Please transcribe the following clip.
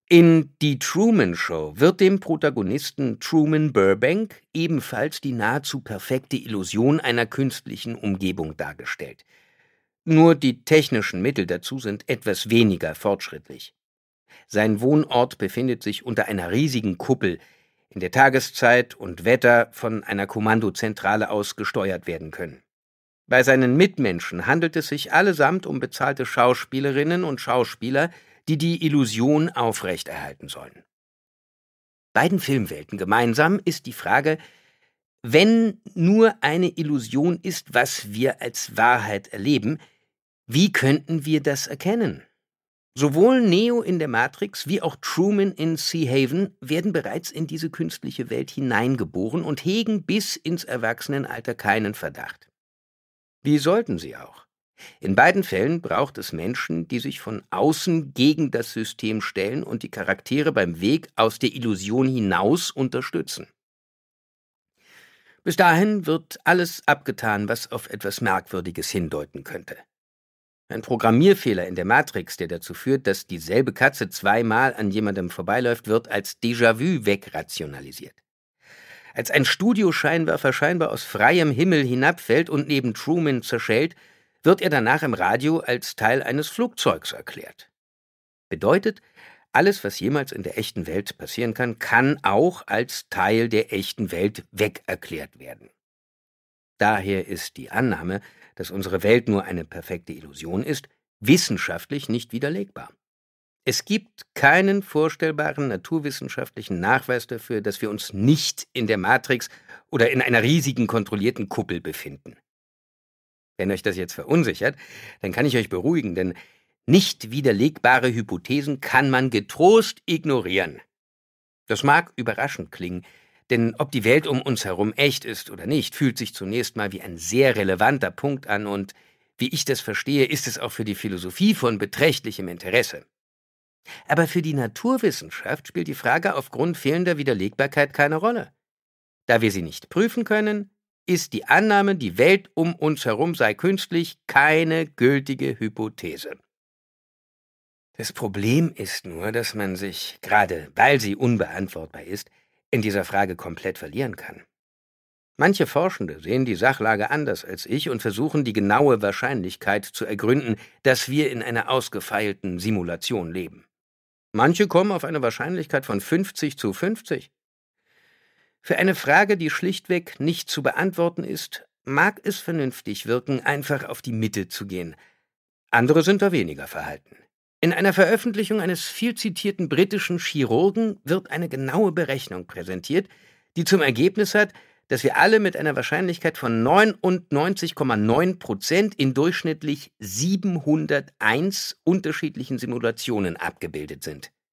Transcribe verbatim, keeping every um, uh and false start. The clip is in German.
In Die Truman Show wird dem Protagonisten Truman Burbank ebenfalls die nahezu perfekte Illusion einer künstlichen Umgebung dargestellt. Nur die technischen Mittel dazu sind etwas weniger fortschrittlich. Sein Wohnort befindet sich unter einer riesigen Kuppel, in der Tageszeit und Wetter von einer Kommandozentrale aus gesteuert werden können. Bei seinen Mitmenschen handelt es sich allesamt um bezahlte Schauspielerinnen und Schauspieler, die die Illusion aufrechterhalten sollen. Beiden Filmwelten gemeinsam ist die Frage, wenn nur eine Illusion ist, was wir als Wahrheit erleben, wie könnten wir das erkennen? Sowohl Neo in der Matrix wie auch Truman in Sea Haven werden bereits in diese künstliche Welt hineingeboren und hegen bis ins Erwachsenenalter keinen Verdacht. Wie sollten sie auch? In beiden Fällen braucht es Menschen, die sich von außen gegen das System stellen und die Charaktere beim Weg aus der Illusion hinaus unterstützen. Bis dahin wird alles abgetan, was auf etwas Merkwürdiges hindeuten könnte. Ein Programmierfehler in der Matrix, der dazu führt, dass dieselbe Katze zweimal an jemandem vorbeiläuft, wird als Déjà-vu wegrationalisiert. Als ein Studioscheinwerfer scheinbar aus freiem Himmel hinabfällt und neben Truman zerschellt, wird er danach im Radio als Teil eines Flugzeugs erklärt. Bedeutet, alles, was jemals in der echten Welt passieren kann, kann auch als Teil der echten Welt wegerklärt werden. Daher ist die Annahme, dass unsere Welt nur eine perfekte Illusion ist, wissenschaftlich nicht widerlegbar. Es gibt keinen vorstellbaren naturwissenschaftlichen Nachweis dafür, dass wir uns nicht in der Matrix oder in einer riesigen kontrollierten Kuppel befinden. Wenn euch das jetzt verunsichert, dann kann ich euch beruhigen, denn nicht widerlegbare Hypothesen kann man getrost ignorieren. Das mag überraschend klingen, denn ob die Welt um uns herum echt ist oder nicht, fühlt sich zunächst mal wie ein sehr relevanter Punkt an und, wie ich das verstehe, ist es auch für die Philosophie von beträchtlichem Interesse. Aber für die Naturwissenschaft spielt die Frage aufgrund fehlender Widerlegbarkeit keine Rolle. Da wir sie nicht prüfen können, ist die Annahme, die Welt um uns herum sei künstlich, keine gültige Hypothese. Das Problem ist nur, dass man sich, gerade weil sie unbeantwortbar ist, in dieser Frage komplett verlieren kann. Manche Forschende sehen die Sachlage anders als ich und versuchen, die genaue Wahrscheinlichkeit zu ergründen, dass wir in einer ausgefeilten Simulation leben. Manche kommen auf eine Wahrscheinlichkeit von fünfzig zu fünfzig. Für eine Frage, die schlichtweg nicht zu beantworten ist, mag es vernünftig wirken, einfach auf die Mitte zu gehen. Andere sind da weniger verhalten. In einer Veröffentlichung eines viel zitierten britischen Chirurgen wird eine genaue Berechnung präsentiert, die zum Ergebnis hat, dass wir alle mit einer Wahrscheinlichkeit von neunundneunzig Komma neun Prozent in durchschnittlich siebenhunderteins unterschiedlichen Simulationen abgebildet sind.